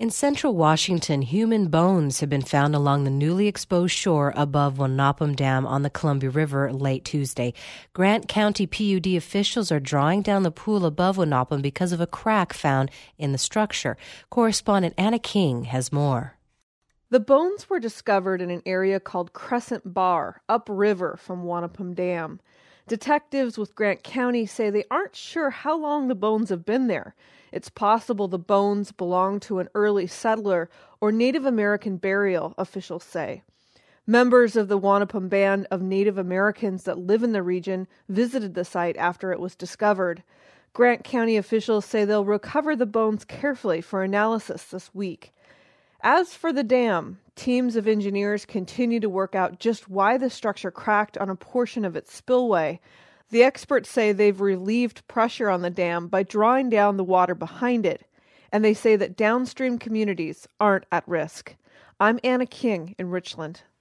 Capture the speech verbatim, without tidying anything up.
In central Washington, human bones have been found along the newly exposed shore above Wanapum Dam on the Columbia River late Tuesday. Grant County P U D officials are drawing down the pool above Wanapum because of a crack found in the structure. Correspondent Anna King has more. The bones were discovered in an area called Crescent Bar, upriver from Wanapum Dam. Detectives with Grant County say they aren't sure how long the bones have been there. It's possible the bones belong to an early settler or Native American burial, officials say. Members of the Wanapum Band of Native Americans that live in the region visited the site after it was discovered. Grant County officials say they'll recover the bones carefully for analysis this week. As for the dam, teams of engineers continue to work out just why the structure cracked on a portion of its spillway. The experts say they've relieved pressure on the dam by drawing down the water behind it, and they say that downstream communities aren't at risk. I'm Anna King in Richland.